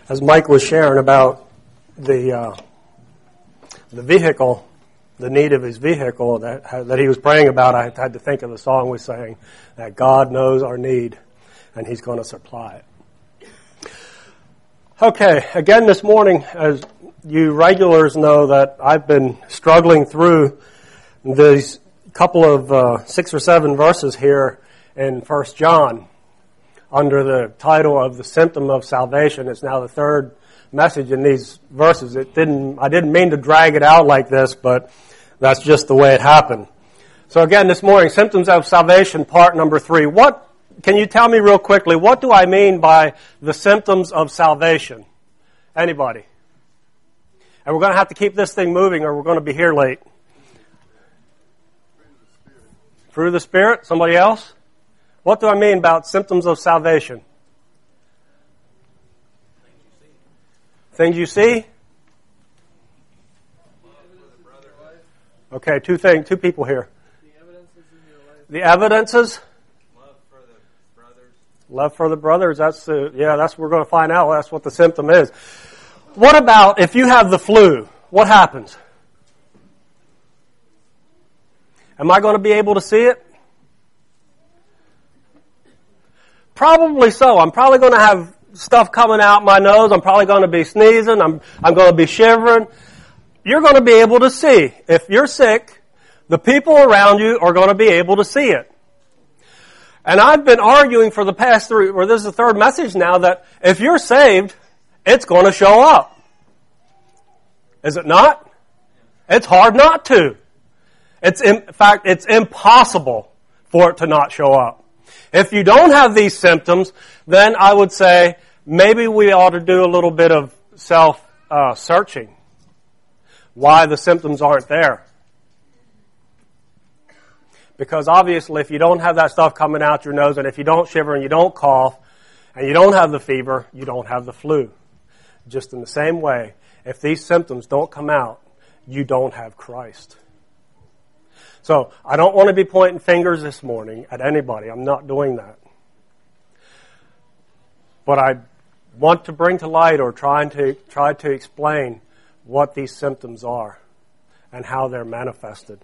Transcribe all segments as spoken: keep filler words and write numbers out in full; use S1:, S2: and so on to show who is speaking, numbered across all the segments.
S1: as Mike was sharing about the uh, the vehicle, the need of his vehicle that that he was praying about, I had to think of the song we sang, that God knows our need, and He's going to supply it. Okay, again this morning, as you regulars know, that I've been struggling through these couple of uh, six or seven verses here in First John under the title of the symptom of salvation. It's now the third message in these verses. It didn't, I didn't mean to drag it out like this, but that's just the way it happened. So again, this morning, symptoms of salvation, part number three. What, can you tell me real quickly, what do I mean by the symptoms of salvation? Anybody? And we're going to have to keep this thing moving or we're going to be here late. Through the Spirit? Somebody else? What do I mean about symptoms of salvation? Things you see? Okay, two things, two people here. The evidences in your life. The evidences? Love for the brothers. Love for the brothers. That's the, yeah, that's what we're going to find out. That's what the symptom is. What about if you have the flu? What happens? Am I going to be able to see it? Probably so. I'm probably going to have stuff coming out my nose. I'm probably going to be sneezing. I'm, I'm going to be shivering. You're going to be able to see. If you're sick, the people around you are going to be able to see it. And I've been arguing for the past three, or this is the third message now, that if you're saved, it's going to show up. Is it not? It's hard not to. It's in fact, it's impossible for it to not show up. If you don't have these symptoms, then I would say maybe we ought to do a little bit of self-searching. Uh, why the symptoms aren't there. Because obviously if you don't have that stuff coming out your nose, and if you don't shiver and you don't cough, and you don't have the fever, you don't have the flu. Just in the same way, if these symptoms don't come out, you don't have Christ. So, I don't want to be pointing fingers this morning at anybody. I'm not doing that. But I want to bring to light or trying to try to explain what these symptoms are and how they're manifested.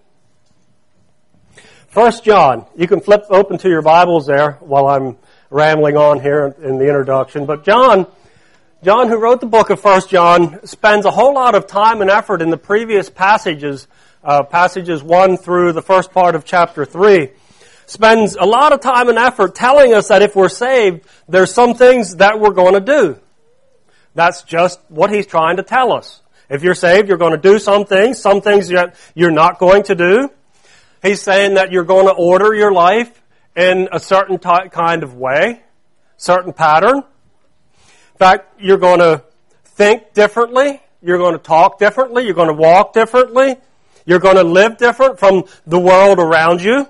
S1: First John, you can flip open to your Bibles there while I'm rambling on here in the introduction. But John, John who wrote the book of First John, spends a whole lot of time and effort in the previous passages Uh, passages one through the first part of chapter three, spends a lot of time and effort telling us that if we're saved, there's some things that we're going to do. That's just what he's trying to tell us. If you're saved, you're going to do some things, some things that you're not going to do. He's saying that you're going to order your life in a certain t- kind of way, certain pattern. In fact, you're going to think differently, you're going to talk differently, you're going to walk differently. You're going to live different from the world around you.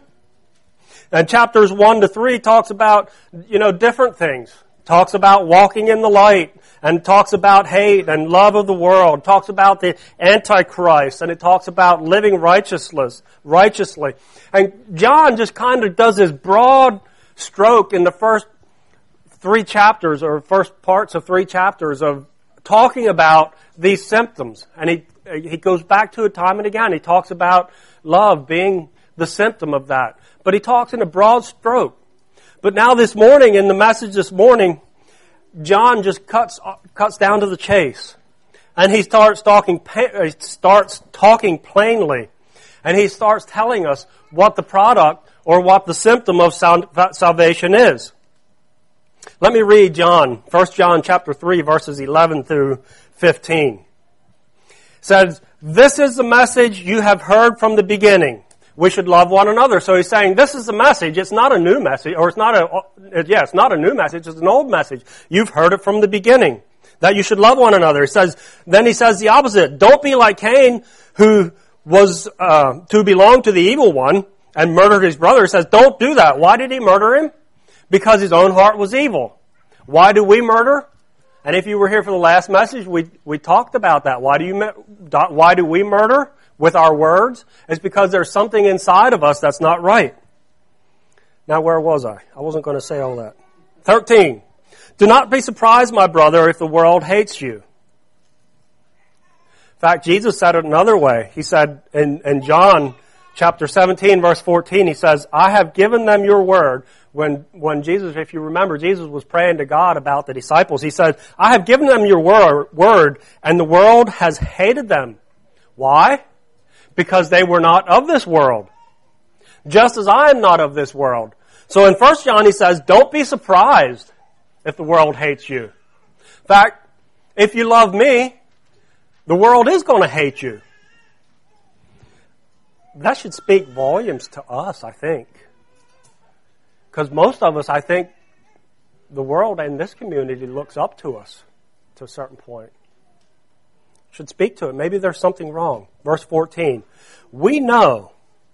S1: And chapters one to three talks about, you know, different things. Talks about walking in the light, and talks about hate and love of the world. Talks about the Antichrist, and it talks about living righteousness, righteously. And John just kind of does this broad stroke in the first three chapters, or first parts of three chapters of talking about these symptoms. And he He goes back to it time and again. He talks about love being the symptom of that. But he talks in a broad stroke. But now this morning, in the message this morning, John just cuts cuts down to the chase. And he starts talking, he starts talking plainly. And he starts telling us what the product or what the symptom of salvation is. Let me read John, First John chapter three, verses eleven through fifteen. Says, this is the message you have heard from the beginning. We should love one another. So he's saying, this is the message. It's not a new message, or it's not a, yeah, it's not a new message. It's an old message. You've heard it from the beginning, that you should love one another. He says, then he says the opposite. Don't be like Cain, who was, uh, to belong to the evil one and murdered his brother. He says, don't do that. Why did he murder him? Because his own heart was evil. Why do we murder? And if you were here for the last message, we we talked about that. Why do you why do we murder with our words? It's because there's something inside of us that's not right. Now, where was I? I wasn't going to say all that. thirteen. Do not be surprised, my brother, if the world hates you. In fact, Jesus said it another way. He said in, in John chapter seventeen, verse fourteen, he says, I have given them your word. When, when Jesus, if you remember, Jesus was praying to God about the disciples. He said, I have given them your wor- word, and the world has hated them. Why? Because they were not of this world, just as I am not of this world. So in First John he says, don't be surprised if the world hates you. In fact, if you love me, the world is going to hate you. That should speak volumes to us, I think. Because most of us, I think, the world and this community looks up to us to a certain point. Should speak to it. Maybe there's something wrong. Verse fourteen. We know,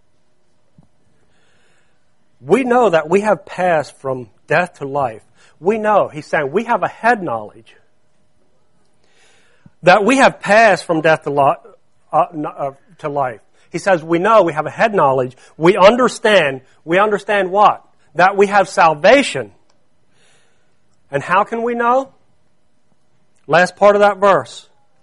S1: we know that we have passed from death to life. We know, he's saying, we have a head knowledge that we have passed from death to, li- uh, uh, to life. He says, we know, we have a head knowledge. We understand. We understand what? That we have salvation. And how can we know? Last part of that verse.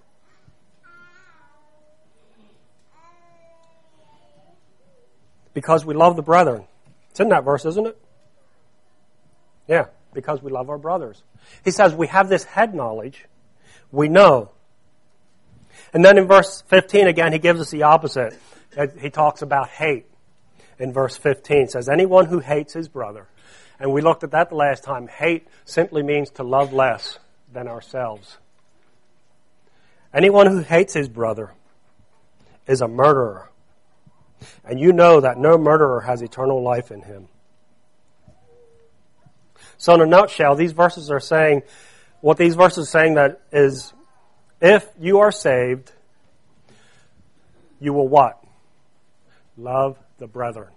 S1: Because we love the brethren. It's in that verse, isn't it? Yeah, because we love our brothers. He says we have this head knowledge. We know. And then in verse fifteen again, he gives us the opposite. He talks about hate. In verse fifteen, says, anyone who hates his brother. And we looked at that the last time. Hate simply means to love less than ourselves. Anyone who hates his brother is a murderer. And you know that no murderer has eternal life in him. So in a nutshell, these verses are saying, what these verses are saying that is, if you are saved, you will what? Love the brethren.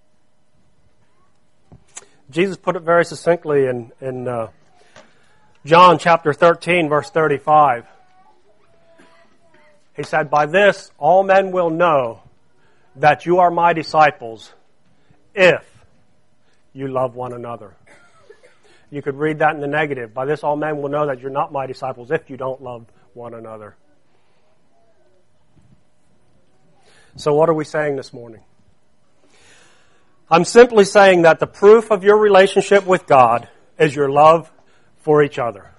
S1: Jesus put it very succinctly in, in uh, John chapter thirteen, verse thirty-five. He said, by this all men will know that you are my disciples if you love one another. You could read that in the negative. By this all men will know that you're not my disciples if you don't love one another. So what are we saying this morning? I'm simply saying that the proof of your relationship with God is your love for each other.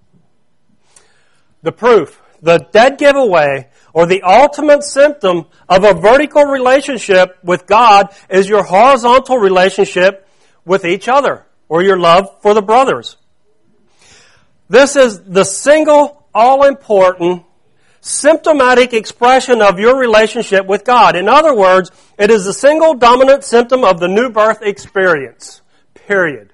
S1: The proof, the dead giveaway, or the ultimate symptom of a vertical relationship with God is your horizontal relationship with each other, or your love for the brothers. This is the single, all-important, symptomatic expression of your relationship with God. In other words, it is the single dominant symptom of the new birth experience. Period.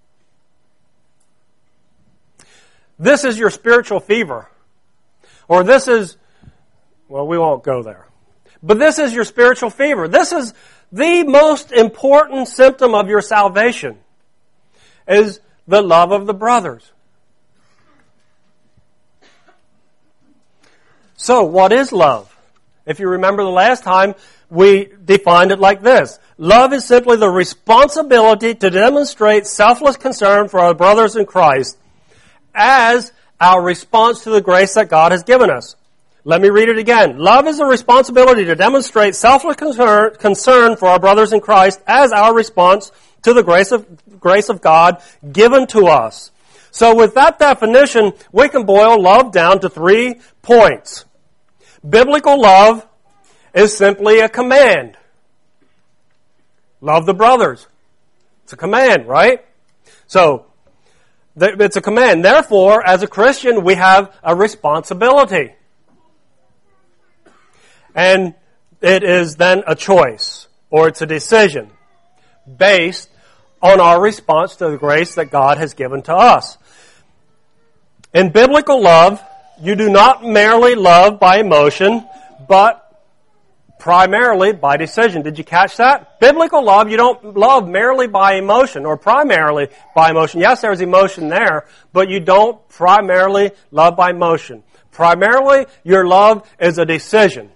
S1: This is your spiritual fever. Or this is, well, we won't go there. But this is your spiritual fever. This is the most important symptom of your salvation, is the love of the brothers. So, what is love? If you remember the last time, we defined it like this. Love is simply the responsibility to demonstrate selfless concern for our brothers in Christ as our response to the grace that God has given us. Let me read it again. Love is the responsibility to demonstrate selfless concern, concern for our brothers in Christ as our response to the grace of, grace of God given to us. So with that definition, we can boil love down to three points. Biblical love is simply a command. Love the brothers. It's a command, right? So, it's a command. Therefore, as a Christian, we have a responsibility. And it is then a choice, or it's a decision, based on our response to the grace that God has given to us. In biblical love, you do not merely love by emotion, but primarily by decision. Did you catch that? Biblical love, you don't love merely by emotion or primarily by emotion. Yes, there's emotion there, but you don't primarily love by emotion. Primarily, your love is a decision.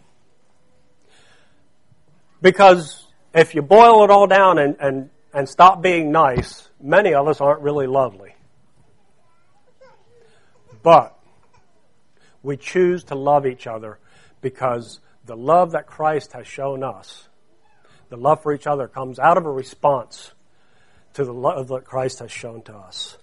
S1: Because if you boil it all down and, and, and stop being nice, many of us aren't really lovely. But we choose to love each other because the love that Christ has shown us, the love for each other, comes out of a response to the love that Christ has shown to us.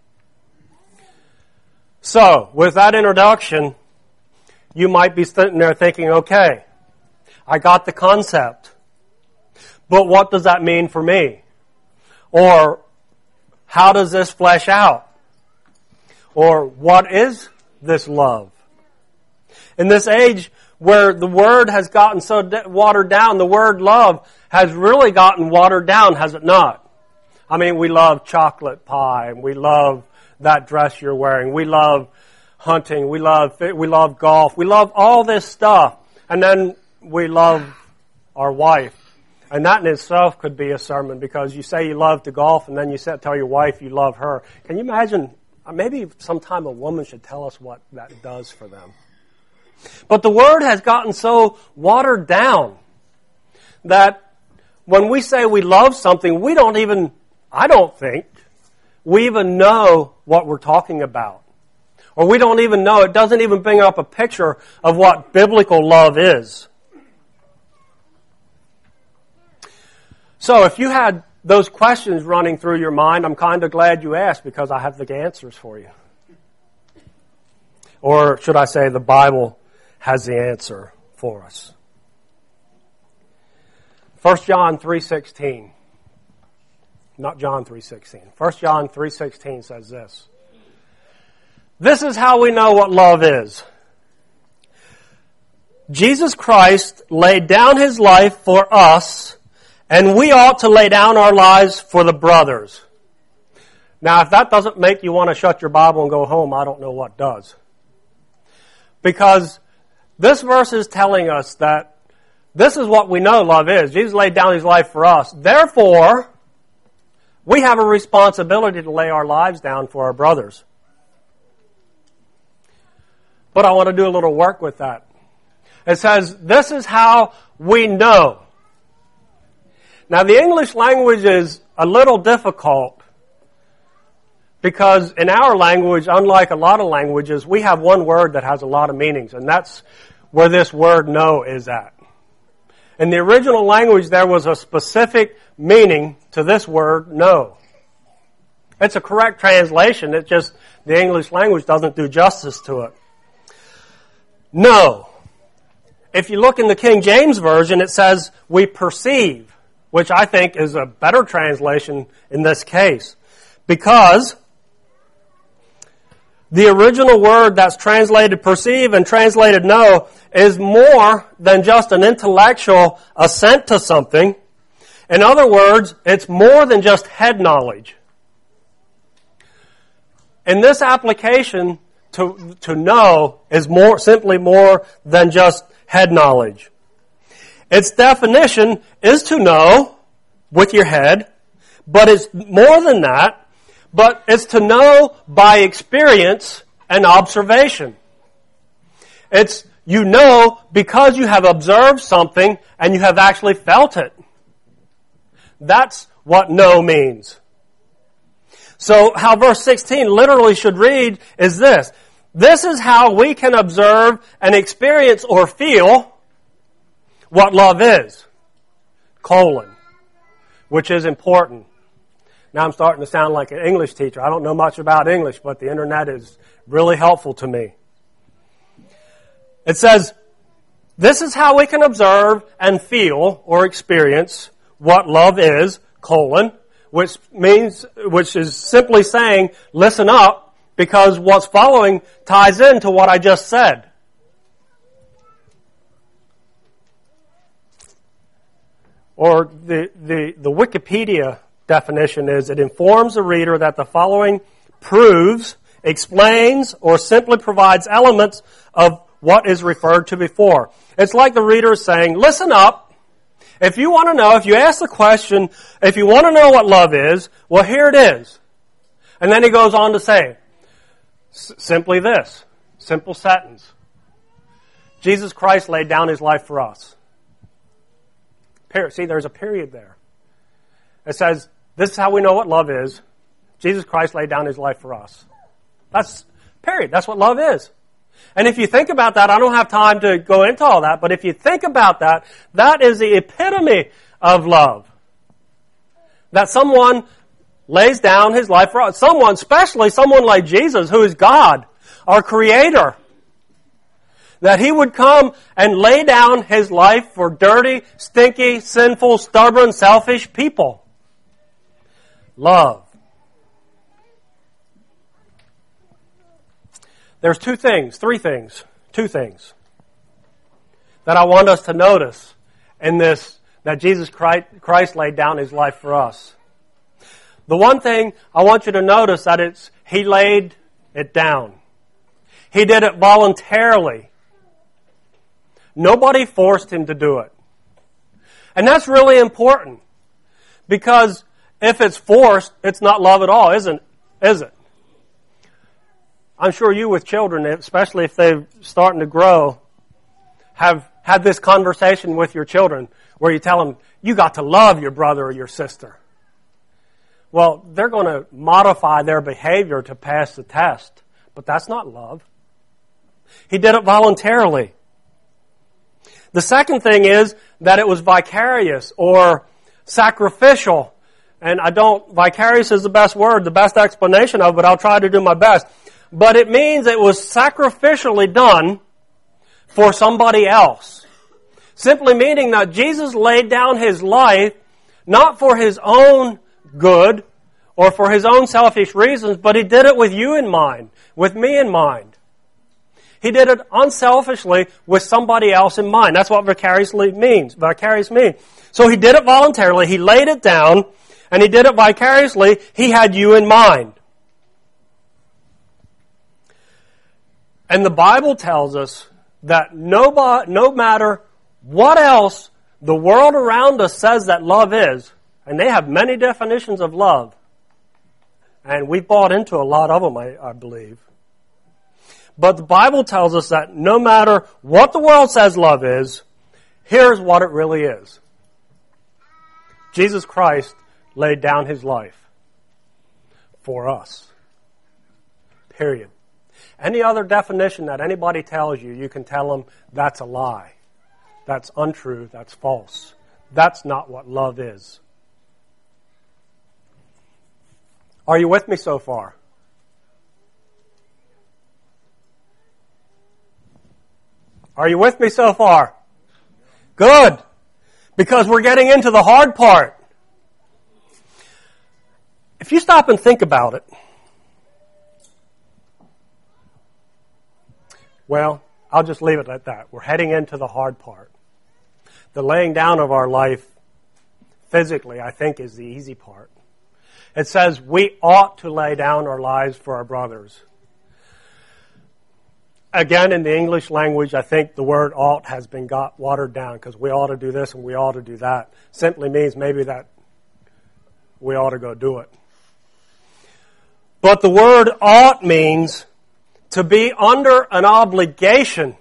S1: So, with that introduction, you might be sitting there thinking, okay, I got the concept, but what does that mean for me? Or, how does this flesh out? Or, what is this love? In this age where the word has gotten so watered down, the word love has really gotten watered down, has it not? I mean, we love chocolate pie, and we love that dress you're wearing, we love hunting, we love we love golf, we love all this stuff, and then we love our wife. And that in itself could be a sermon, because you say you love to golf, and then you say, tell your wife you love her. Can you imagine? Maybe sometime a woman should tell us what that does for them. But the word has gotten so watered down that when we say we love something, we don't even, I don't think, we even know what we're talking about. Or we don't even know, it doesn't even bring up a picture of what biblical love is. So if you had those questions running through your mind, I'm kind of glad you asked, because I have the answers for you. Or should I say, the Bible has the answer for us. First John three sixteen. Not John three sixteen. First John three sixteen says this. This is how we know what love is. Jesus Christ laid down His life for us, and we ought to lay down our lives for the brothers. Now, if that doesn't make you want to shut your Bible and go home, I don't know what does. Because this verse is telling us that this is what we know love is. Jesus laid down His life for us. Therefore, we have a responsibility to lay our lives down for our brothers. But I want to do a little work with that. It says, this is how we know. Now, the English language is a little difficult, because in our language, unlike a lot of languages, we have one word that has a lot of meanings, and that's where this word know is at. In the original language, there was a specific meaning to this word know. It's a correct translation, it just, the English language doesn't do justice to it. Know. If you look in the King James Version, it says, we perceive, which I think is a better translation in this case. Because the original word that's translated perceive and translated know is more than just an intellectual assent to something. In other words, it's more than just head knowledge. In this application, to, to know is more, simply more than just head knowledge. Its definition is to know with your head, but it's more than that. But it's to know by experience and observation. It's, you know because you have observed something and you have actually felt it. That's what know means. So how verse sixteen literally should read is this. This is how we can observe and experience or feel what love is. Colon. Which is important. Now I'm starting to sound like an English teacher. I don't know much about English, but the internet is really helpful to me. It says, this is how we can observe and feel or experience what love is, colon, which means, which is simply saying, listen up, because what's following ties into what I just said. Or the, the, the Wikipedia definition is, it informs the reader that the following proves, explains, or simply provides elements of what is referred to before. It's like the reader is saying, listen up. If you want to know, if you ask the question, if you want to know what love is, well, here it is. And then he goes on to say, s- simply this, simple sentence. Jesus Christ laid down His life for us. See, there's a period there. It says, this is how we know what love is. Jesus Christ laid down His life for us. That's Period. That's what love is. And if you think about that, I don't have time to go into all that, but if you think about that, that is the epitome of love. That someone lays down his life for us. Someone, especially someone like Jesus, who is God, our Creator. That He would come and lay down His life for dirty, stinky, sinful, stubborn, selfish people. Love. There's two things, three things, two things that I want us to notice in this, that Jesus Christ laid down His life for us. The one thing I want you to notice that it's He laid it down. He did it voluntarily. Nobody forced Him to do it. And that's really important, because if it's forced, it's not love at all, isn't is it? I'm sure you with children, especially if they're starting to grow, have had this conversation with your children where you tell them, you got to love your brother or your sister. Well, they're going to modify their behavior to pass the test, but that's not love. He did it voluntarily. The second thing is that it was vicarious or sacrificial. And I don't, vicarious is the best word, the best explanation of it, but I'll try to do my best. But it means it was sacrificially done for somebody else. Simply meaning that Jesus laid down His life not for His own good or for His own selfish reasons, but He did it with you in mind, with me in mind. He did it unselfishly with somebody else in mind. That's what vicariously means. Vicarious means. So He did it voluntarily. He laid it down, and He did it vicariously. He had you in mind. And the Bible tells us that no, no matter what else the world around us says that love is, and they have many definitions of love, and we've bought into a lot of them, I, I believe. But the Bible tells us that no matter what the world says love is, here's what it really is. Jesus Christ laid down His life for us. Period. Any other definition that anybody tells you, you can tell them that's a lie. That's untrue. That's false. That's not what love is. Are you with me so far? Are you with me so far? Good. Because we're getting into the hard part. If you stop and think about it, well, I'll just leave it at that. We're heading into the hard part. The laying down of our life physically, I think, is the easy part. It says we ought to lay down our lives for our brothers. Again, in the English language, I think the word ought has been got watered down, because we ought to do this and we ought to do that. Simply means maybe that we ought to go do it. But the word ought means to be under an obligation.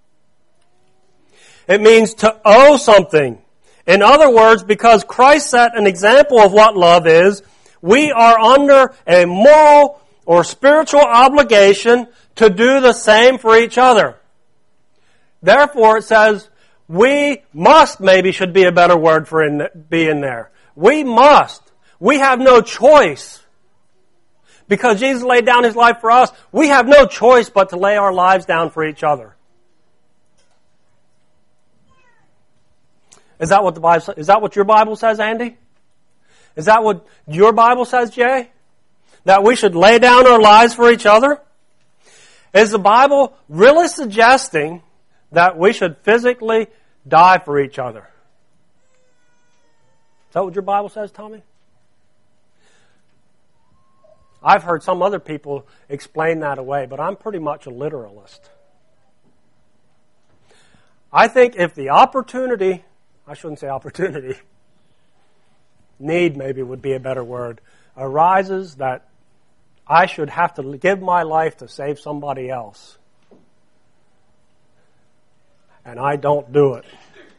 S1: It means to owe something. In other words, because Christ set an example of what love is, we are under a moral or spiritual obligation to do the same for each other. Therefore, it says, we must, maybe should be a better word for in, be in there. We must. We have no choice. Because Jesus laid down His life for us, we have no choice but to lay our lives down for each other. Is that what the Bible? Is that what your Bible says, Andy? Is that what your Bible says, Jay? That we should lay down our lives for each other? Is the Bible really suggesting that we should physically die for each other? Is that what your Bible says, Tommy? I've heard some other people explain that away, but I'm pretty much a literalist. I think if the opportunity, I shouldn't say opportunity, need maybe would be a better word, arises that I should have to give my life to save somebody else, and I don't do it,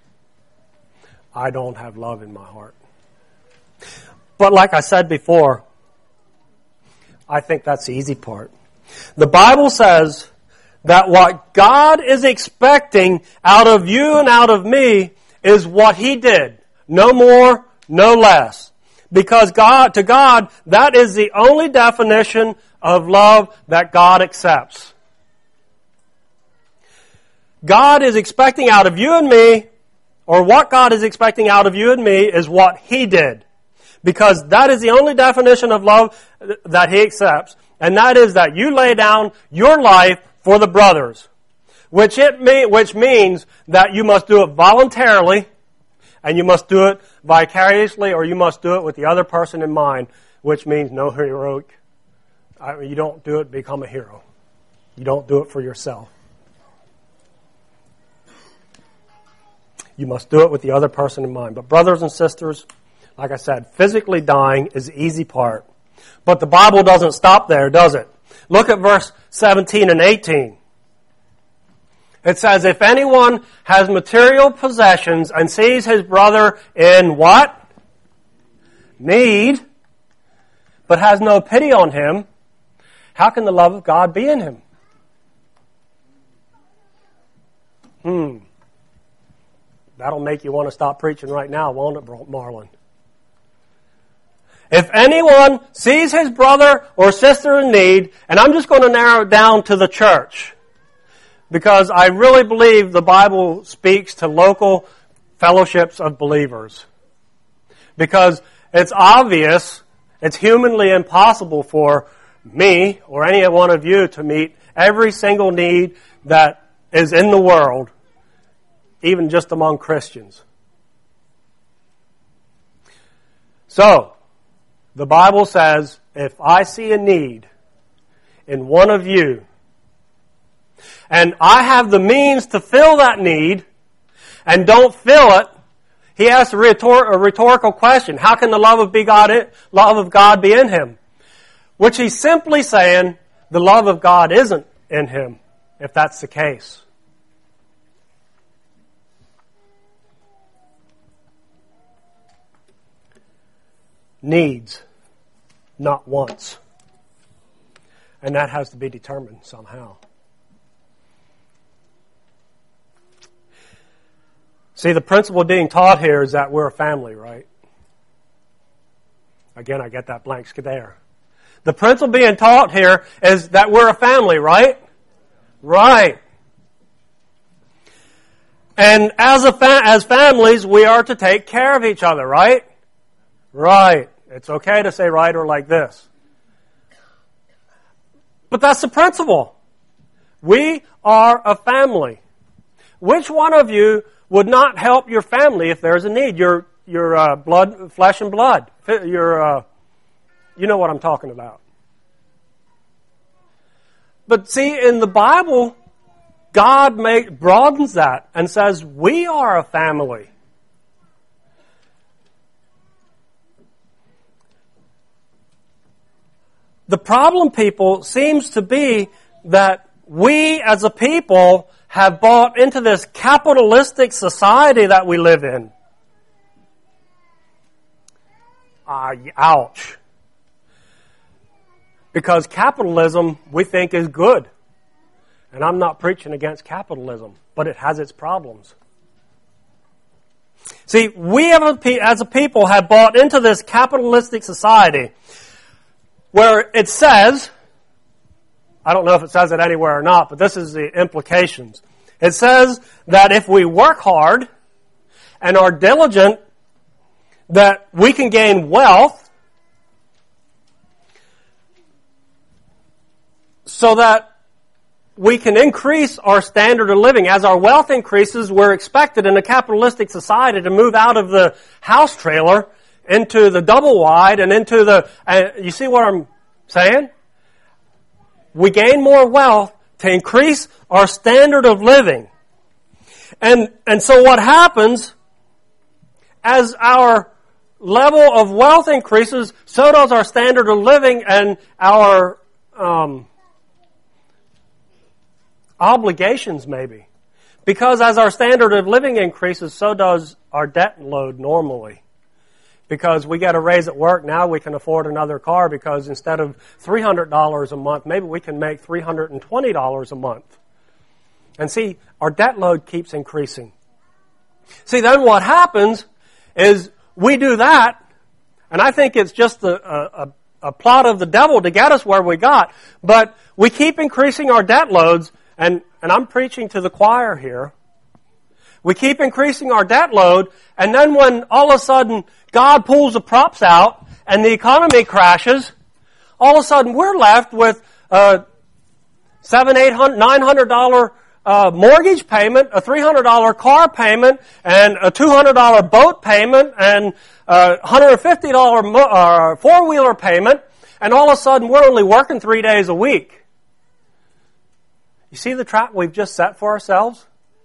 S1: I don't have love in my heart. But like I said before, I think that's the easy part. The Bible says that what God is expecting out of you and out of me is what He did. No more, no less. Because God, to God, that is the only definition of love that God accepts. God is expecting out of you and me, or what God is expecting out of you and me is what He did. Because that is the only definition of love that He accepts. And that is that you lay down your life for the brothers. Which it mean, which means that you must do it voluntarily, and you must do it vicariously, or you must do it with the other person in mind, which means no heroic. I mean, you don't do it to become a hero. You don't do it for yourself. You must do it with the other person in mind. But brothers and sisters, like I said, physically dying is the easy part. But the Bible doesn't stop there, does it? Look at verse seventeen and eighteen. It says, if anyone has material possessions and sees his brother in what? Need, but has no pity on him, how can the love of God be in him? Hmm. That'll make you want to stop preaching right now, won't it, Marlon? If anyone sees his brother or sister in need, and I'm just going to narrow it down to the church, because I really believe the Bible speaks to local fellowships of believers. Because it's obvious, it's humanly impossible for me or any one of you to meet every single need that is in the world, even just among Christians. So, the Bible says, if I see a need in one of you, and I have the means to fill that need, and don't fill it, he asks a, rhetor- a rhetorical question. How can the love of, be God in, love of God be in him? Which he's simply saying, the love of God isn't in him, if that's the case. Needs, not wants. And that has to be determined somehow. See, the principle being taught here is that we're a family, right? Again, I get that blank there. The principle being taught here is that we're a family, right? Right. And as a fa- as families, we are to take care of each other, right? Right. It's okay to say right or like this. But that's the principle. We are a family. Which one of you would not help your family if there's a need? Your your uh, blood, flesh and blood. Your, uh, you know what I'm talking about. But see, in the Bible, God make, broadens that and says we are a family. The problem, people, seems to be that we as a people have bought into this capitalistic society that we live in. Ah, ouch. Because capitalism, we think, is good. And I'm not preaching against capitalism, but it has its problems. See, we as a people have bought into this capitalistic society where it says, I don't know if it says it anywhere or not, but this is the implications. It says that if we work hard and are diligent, that we can gain wealth so that we can increase our standard of living. As our wealth increases, we're expected in a capitalistic society to move out of the house trailer into the double wide and into the, uh, you see what I'm saying? We gain more wealth to increase our standard of living. And, and so what happens, as our level of wealth increases, so does our standard of living and our um, obligations maybe. Because as our standard of living increases, so does our debt load normally. because we get a raise at work. Now we can afford another car because instead of three hundred dollars a month, maybe we can make three hundred twenty dollars a month. And see, our debt load keeps increasing. See, then what happens is we do that, and I think it's just a, a, a plot of the devil to get us where we got, but we keep increasing our debt loads, and, and I'm preaching to the choir here. We keep increasing our debt load, and then when all of a sudden God pulls the props out and the economy crashes, all of a sudden we're left with a seven, eight hundred, nine hundred dollar uh, mortgage payment, a three hundred dollar car payment, and a two hundred dollar boat payment, and a one hundred fifty dollar mo- uh, four wheeler payment, and all of a sudden we're only working three days a week. You see the trap we've just set for ourselves?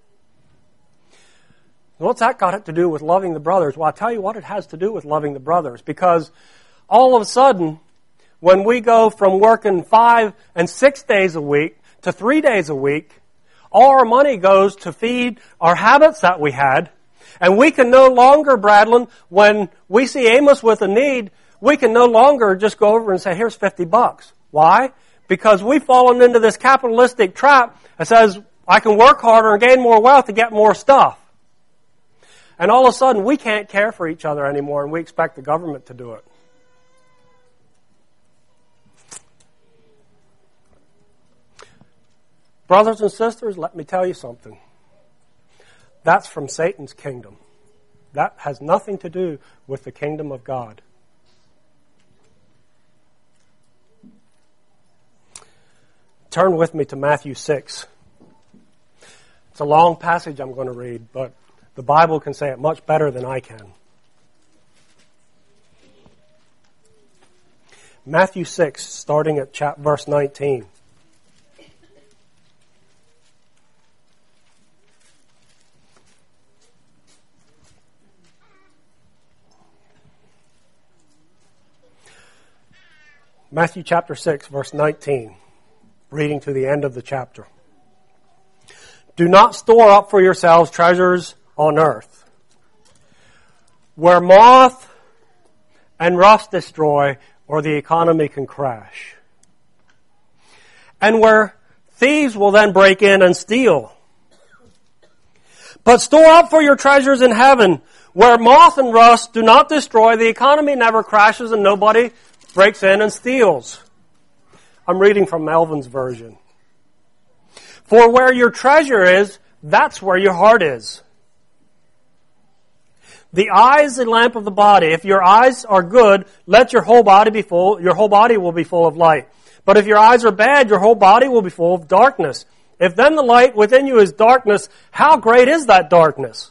S1: What's that got to do with loving the brothers? Well, I'll tell you what it has to do with loving the brothers. Because all of a sudden, when we go from working five and six days a week to three days a week, all our money goes to feed our habits that we had. And we can no longer, Bradlin, when we see Amos with a need, we can no longer just go over and say, here's fifty bucks. Why? Because we've fallen into this capitalistic trap that says, I can work harder and gain more wealth to get more stuff. And all of a sudden, we can't care for each other anymore, and we expect the government to do it. Brothers and sisters, let me tell you something. That's from Satan's kingdom. That has nothing to do with the kingdom of God. Turn with me to Matthew six. It's a long passage I'm going to read, but the Bible can say it much better than I can. Matthew six, starting at chapter, verse nineteen. Matthew chapter six, verse nineteen, reading to the end of the chapter. Do not store up for yourselves treasures on earth, where moth and rust destroy, or the economy can crash, and where thieves will then break in and steal. But store up for your treasures in heaven, where moth and rust do not destroy, the economy never crashes, and nobody breaks in and steals. I'm reading from Melvin's version. For where your treasure is, that's where your heart is. The eye is the lamp of the body. If your eyes are good, let your whole body be full, your whole body will be full of light. But if your eyes are bad, your whole body will be full of darkness. If then the light within you is darkness, how great is that darkness?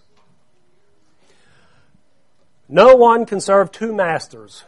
S1: No one can serve two masters.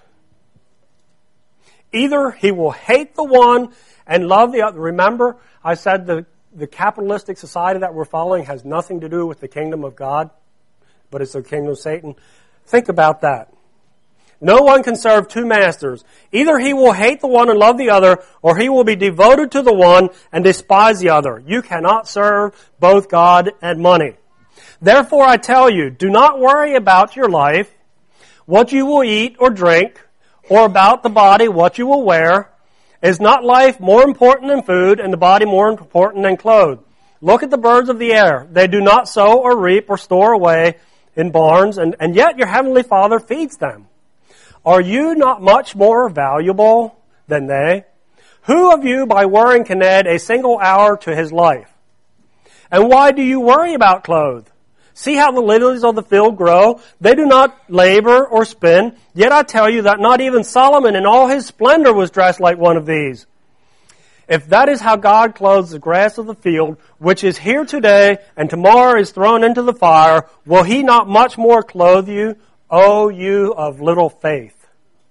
S1: Either he will hate the one and love the other. Remember, I said the, the capitalistic society that we're following has nothing to do with the kingdom of God, but it's the kingdom of Satan. Think about that. No one can serve two masters. Either he will hate the one and love the other, or he will be devoted to the one and despise the other. You cannot serve both God and money. Therefore I tell you, do not worry about your life, what you will eat or drink, or about the body, what you will wear. Is not life more important than food, and the body more important than clothes? Look at the birds of the air. They do not sow or reap or store away in barns, and, and yet your heavenly Father feeds them. Are you not much more valuable than they? Who of you by worrying can add a single hour to his life? And why do you worry about clothes? See how the lilies of the field grow. They do not labor or spin. Yet I tell you that not even Solomon in all his splendor was dressed like one of these. If that is how God clothes the grass of the field, which is here today and tomorrow is thrown into the fire, will he not much more clothe you, O you of little faith?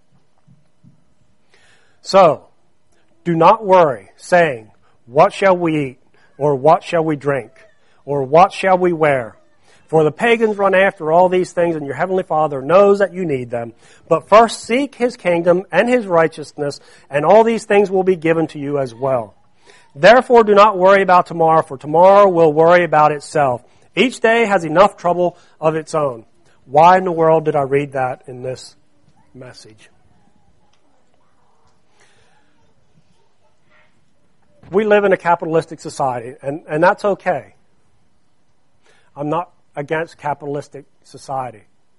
S1: So, do not worry, saying, what shall we eat? Or what shall we drink? Or what shall we wear? For the pagans run after all these things, and your heavenly Father knows that you need them. But first seek his kingdom and his righteousness, and all these things will be given to you as well. Therefore do not worry about tomorrow, for tomorrow will worry about itself. Each day has enough trouble of its own. Why in the world did I read that in this message. We live in a capitalistic society, and, and that's okay. I'm not against capitalistic society.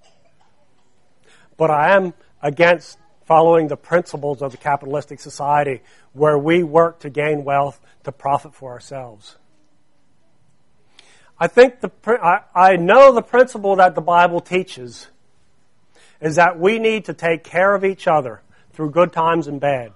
S1: But I am against following the principles of the capitalistic society where we work to gain wealth to profit for ourselves. I think the I, I know the principle that the Bible teaches is that we need to take care of each other through good times and bad.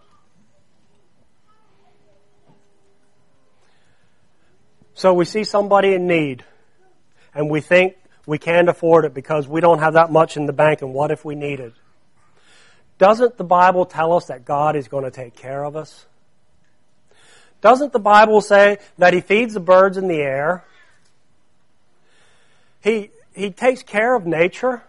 S1: So we see somebody in need, and we think we can't afford it because we don't have that much in the bank, and what if we need it? Doesn't the Bible tell us that God is going to take care of us? Doesn't the Bible say that He feeds the birds in the air? He, he takes care of nature?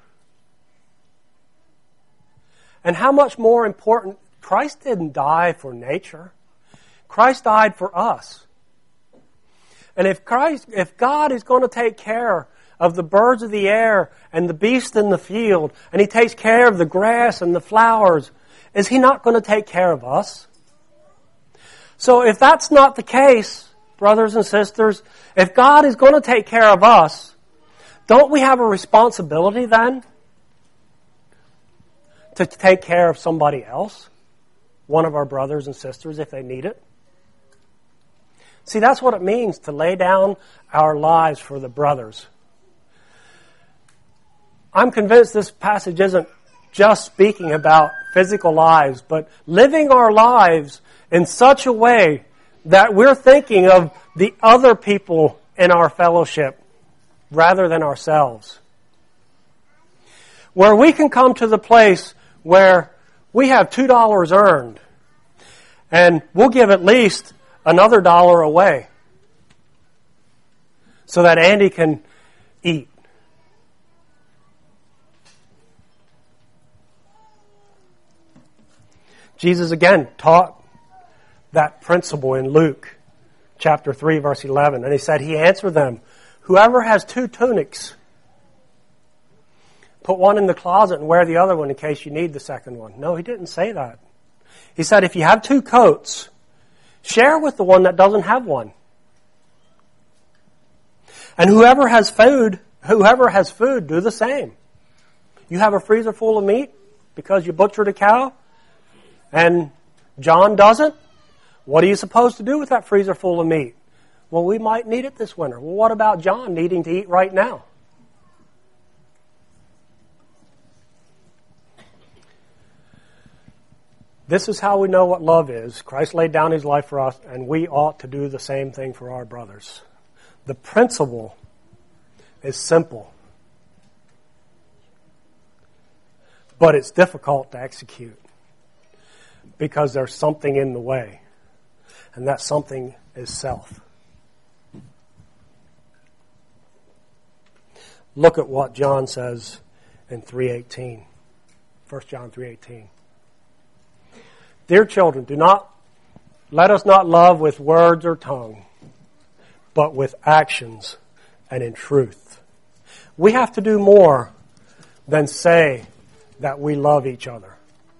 S1: And how much more important, Christ didn't die for nature. Christ died for us. And if Christ, if God is going to take care of the birds of the air and the beasts in the field, and He takes care of the grass and the flowers, is He not going to take care of us? So if that's not the case, brothers and sisters, if God is going to take care of us, don't we have a responsibility then to take care of somebody else, one of our brothers and sisters, if they need it? See, that's what it means to lay down our lives for the brothers. I'm convinced this passage isn't just speaking about physical lives, but living our lives in such a way that we're thinking of the other people in our fellowship rather than ourselves. Where we can come to the place where we have two dollars earned, and we'll give at least another dollar away so that Andy can eat. Jesus again taught that principle in Luke chapter three, verse eleven. And He said, He answered them, whoever has two tunics, put one in the closet and wear the other one in case you need the second one. No, He didn't say that. He said, if you have two coats, share with the one that doesn't have one. And whoever has food, whoever has food, do the same. You have a freezer full of meat because you butchered a cow, and John doesn't? What are you supposed to do with that freezer full of meat? Well, we might need it this winter. Well, what about John needing to eat right now? This is how we know what love is. Christ laid down His life for us, and we ought to do the same thing for our brothers. The principle is simple, but it's difficult to execute because there's something in the way, and that something is self. Look at what John says in three eighteen. First John three eighteen. Dear children, do not let us not love with words or tongue, but with actions and in truth. We have to do more than say that we love each other.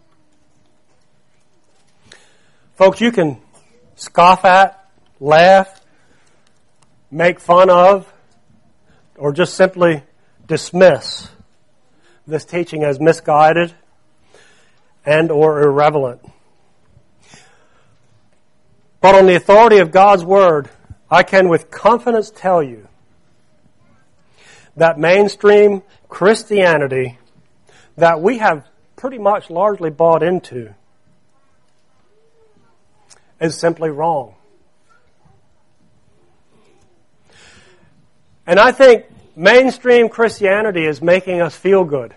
S1: Folks, you can scoff at, laugh, make fun of, or just simply dismiss this teaching as misguided and or irrelevant. But on the authority of God's Word, I can with confidence tell you that mainstream Christianity that we have pretty much largely bought into is simply wrong. And I think mainstream Christianity is making us feel good.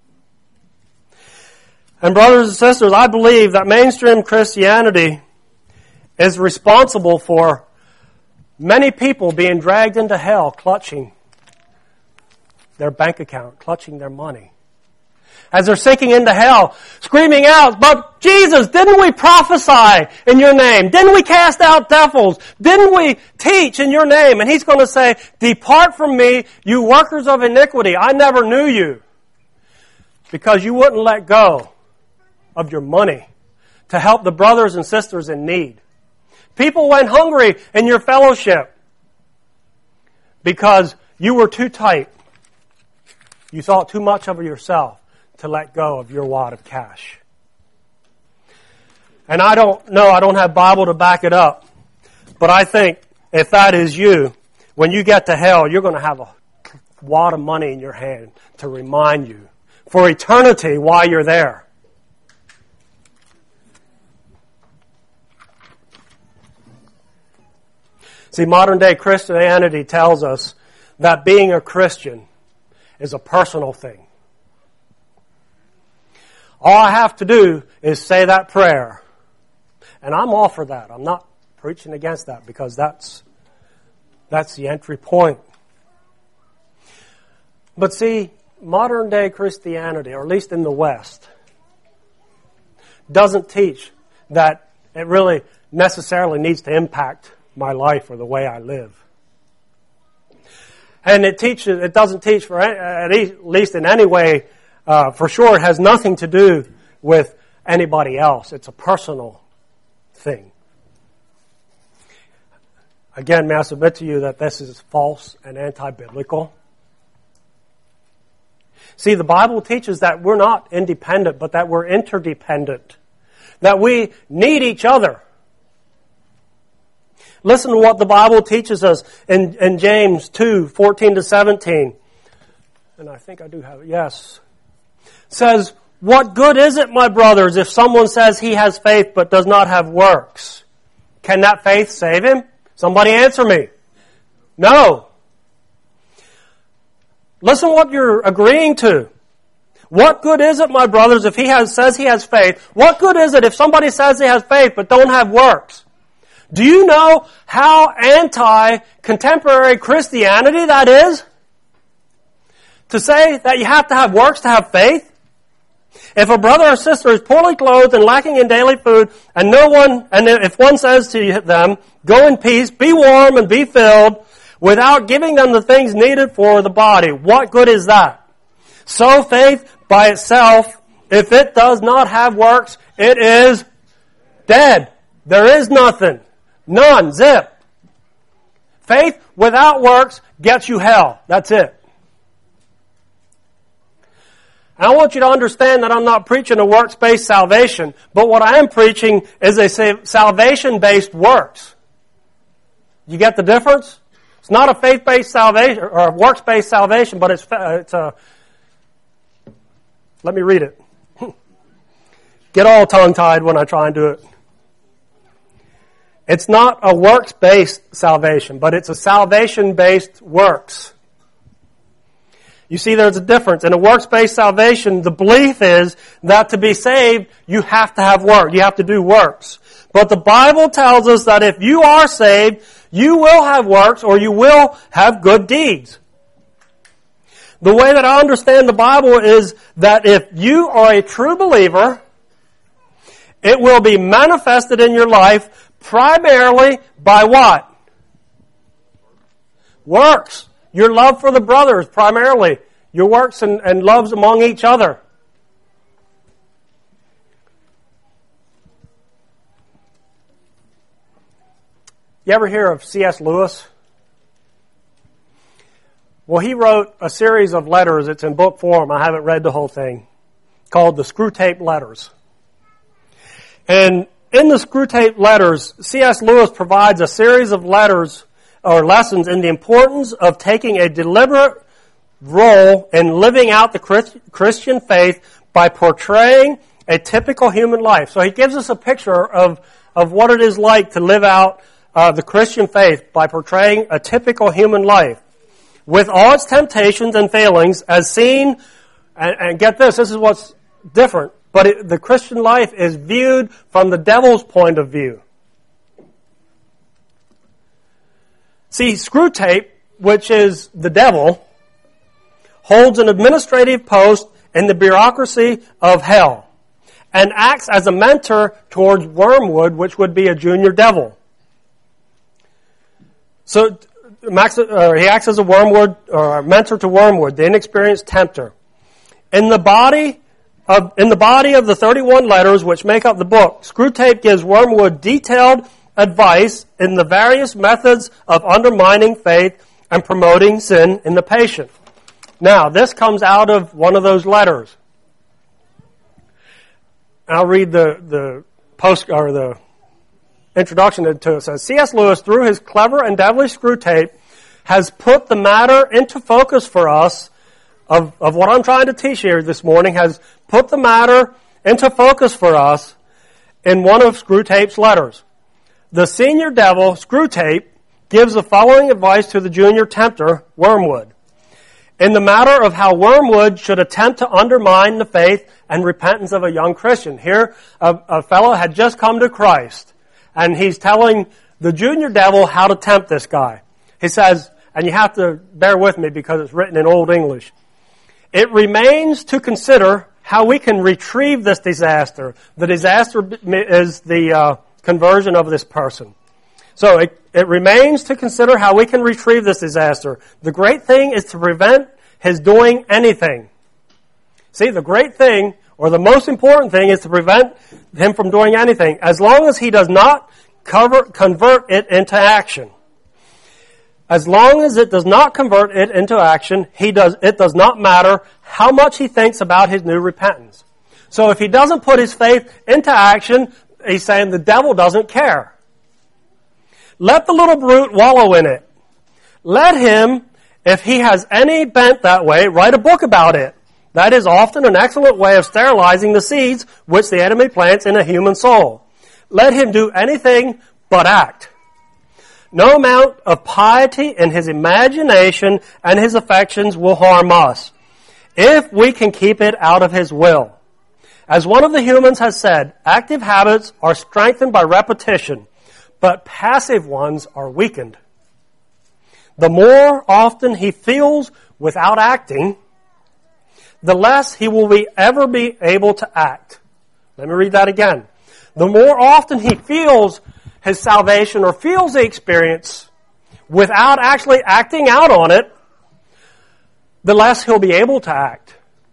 S1: And brothers and sisters, I believe that mainstream Christianity is responsible for many people being dragged into hell clutching their bank account, clutching their money. As they're sinking into hell, screaming out, but Jesus, didn't we prophesy in your name? Didn't we cast out devils? Didn't we teach in your name? And He's going to say, depart from me, you workers of iniquity. I never knew you. Because you wouldn't let go of your money to help the brothers and sisters in need. People went hungry in your fellowship because you were too tight. You thought too much of yourself to let go of your wad of cash. And I don't know, I don't have Bible to back it up, but I think if that is you, when you get to hell, you're going to have a wad of money in your hand to remind you for eternity why you're there. See, modern day Christianity tells us that being a Christian is a personal thing. All I have to do is say that prayer. And I'm all for that. I'm not preaching against that because that's that's the entry point. But see, modern day Christianity, or at least in the West, doesn't teach that it really necessarily needs to impact my life or the way I live. And it teaches, it doesn't teach, for at least in any way, uh, for sure, it has nothing to do with anybody else. It's a personal thing. Again, may I submit to you that this is false and anti-biblical? See, the Bible teaches that we're not independent, but that we're interdependent. That we need each other. Listen to what the Bible teaches us in, in James two, fourteen to seventeen. And I think I do have it, yes. It says, "What good is it, my brothers, if someone says he has faith but does not have works? Can that faith save him?" Somebody answer me. No. Listen what you're agreeing to. What good is it, my brothers, if he has says he has faith? What good is it if somebody says he has faith but don't have works? Do you know how anti-contemporary Christianity that is? To say that you have to have works to have faith? If a brother or sister is poorly clothed and lacking in daily food, and no one, and if one says to them, "Go in peace, be warm and be filled," without giving them the things needed for the body, what good is that? So faith by itself, if it does not have works, it is dead. There is nothing. None. Zip. Faith without works gets you hell. That's it. And I want you to understand that I'm not preaching a works-based salvation, but what I am preaching is a salvation-based works. You get the difference? It's not a faith-based salvation or a works-based salvation, but it's it's a. Let me read it. Get all tongue-tied when I try and do it. It's not a works-based salvation, but it's a salvation-based works. You see, there's a difference. In a works-based salvation, the belief is that to be saved, you have to have work. You have to do works. But the Bible tells us that if you are saved, you will have works or you will have good deeds. The way that I understand the Bible is that if you are a true believer, it will be manifested in your life primarily by what? Works. Your love for the brothers, primarily. Your works and, and loves among each other. You ever hear of C S Lewis? Well, he wrote a series of letters. It's in book form. I haven't read the whole thing. Called the Screwtape Letters. And in the Screwtape Letters, C S Lewis provides a series of letters or lessons in the importance of taking a deliberate role in living out the Christian faith by portraying a typical human life. So he gives us a picture of, of what it is like to live out uh, the Christian faith by portraying a typical human life with all its temptations and failings as seen, and, and get this, this is what's different, but it, the Christian life is viewed from the devil's point of view. See, Screwtape, which is the devil, holds an administrative post in the bureaucracy of hell and acts as a mentor towards Wormwood, which would be a junior devil. So Max, uh, he acts as a wormwood or a mentor to Wormwood, the inexperienced tempter. In the body of, in the body of the thirty-one letters which make up the book, Screwtape gives Wormwood detailed advice in the various methods of undermining faith and promoting sin in the patient. Now, this comes out of one of those letters. I'll read the, the post, or the introduction to it. It says, C S. Lewis, through his clever and devilish Screwtape, has put the matter into focus for us of, of what I'm trying to teach here this morning, has put the matter into focus for us in one of Screwtape's letters. The senior devil, Screwtape, gives the following advice to the junior tempter, Wormwood, in the matter of how Wormwood should attempt to undermine the faith and repentance of a young Christian. Here, a, a fellow had just come to Christ, and he's telling the junior devil how to tempt this guy. He says, and you have to bear with me because it's written in Old English, it remains to consider how we can retrieve this disaster. The disaster is the uh, conversion of this person. So it, it remains to consider how we can retrieve this disaster. The great thing is to prevent his doing anything. See, the great thing, or the most important thing, is to prevent him from doing anything, as long as he does not cover, convert it into action. As long as it does not convert it into action, he does, it does not matter how much he thinks about his new repentance. So if he doesn't put his faith into action, he's saying the devil doesn't care. Let the little brute wallow in it. Let him, if he has any bent that way, write a book about it. That is often an excellent way of sterilizing the seeds which the enemy plants in a human soul. Let him do anything but act. No amount of piety in his imagination and his affections will harm us, if we can keep it out of his will. As one of the humans has said, active habits are strengthened by repetition, but passive ones are weakened. The more often he feels without acting, the less he will be ever be able to act. Let me read that again. The more often he feels his salvation or feels the experience without actually acting out on it, the less he'll be able to act.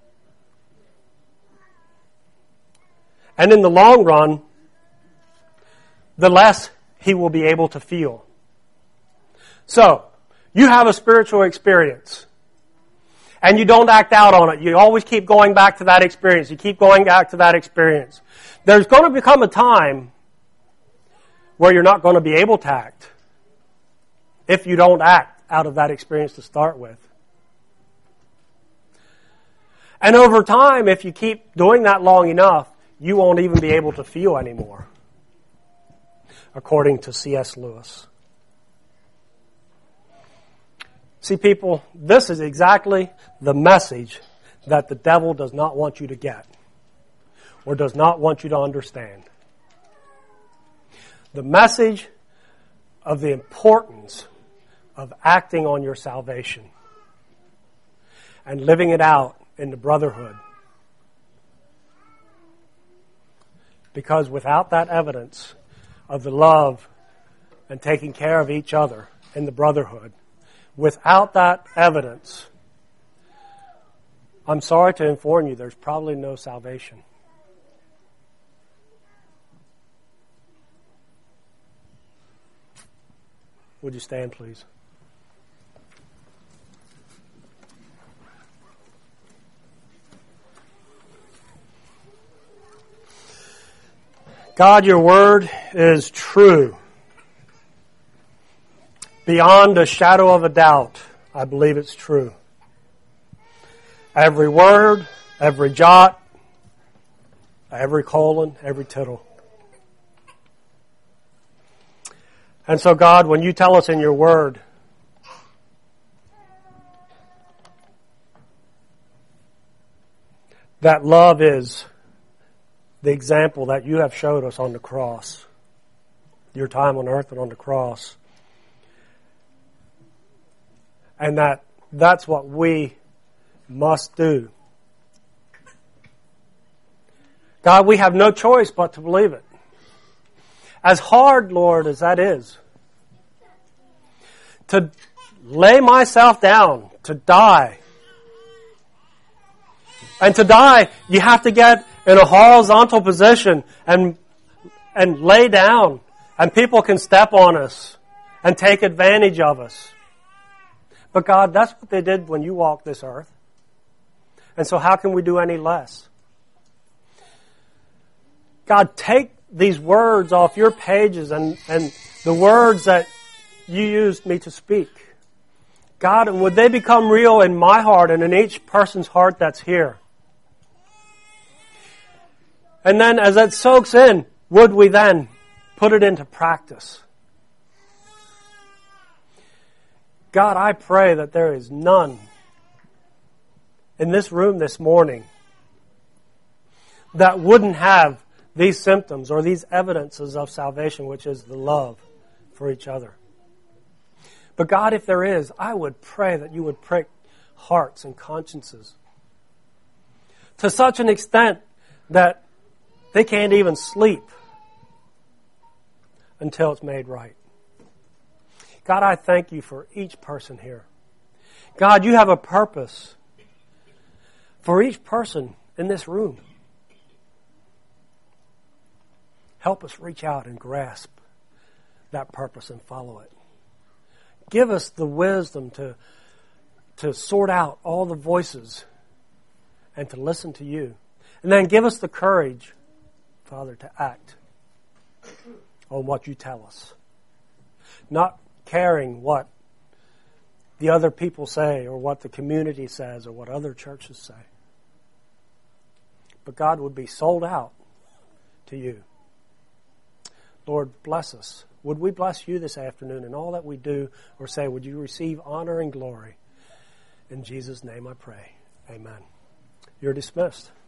S1: And in the long run, the less he will be able to feel. So, you have a spiritual experience, and you don't act out on it. You always keep going back to that experience. You keep going back to that experience. There's going to become a time where you're not going to be able to act if you don't act out of that experience to start with. And over time, if you keep doing that long enough, you won't even be able to feel anymore, according to C S. Lewis. See, people, this is exactly the message that the devil does not want you to get, or does not want you to understand. The message of the importance of acting on your salvation and living it out in the brotherhood. Because without that evidence of the love and taking care of each other in the brotherhood, without that evidence, I'm sorry to inform you, there's probably no salvation. Would you stand, please? God, your word is true. Beyond a shadow of a doubt, I believe it's true. Every word, every jot, every colon, every tittle. And so, God, when you tell us in your word that love is the example that you have showed us on the cross, your time on earth and on the cross, and that that's what we must do. God, we have no choice but to believe it. As hard, Lord, as that is, to lay myself down, to die, And to die, you have to get in a horizontal position and and lay down. And people can step on us and take advantage of us. But God, that's what they did when you walked this earth. And so how can we do any less? God, take these words off your pages and, and the words that you used me to speak. God, and would they become real in my heart and in each person's heart that's here? And then as that soaks in, would we then put it into practice? God, I pray that there is none in this room this morning that wouldn't have these symptoms or these evidences of salvation, which is the love for each other. But God, if there is, I would pray that you would prick hearts and consciences to such an extent that they can't even sleep until it's made right. God, I thank you for each person here. God, you have a purpose for each person in this room. Help us reach out and grasp that purpose and follow it. Give us the wisdom to, to sort out all the voices and to listen to you. And then give us the courage, Father, to act on what you tell us. Not caring what the other people say or what the community says or what other churches say. But God would be sold out to you. Lord, bless us. Would we bless you this afternoon in all that we do or say, would you receive honor and glory? In Jesus' name I pray. Amen. You're dismissed.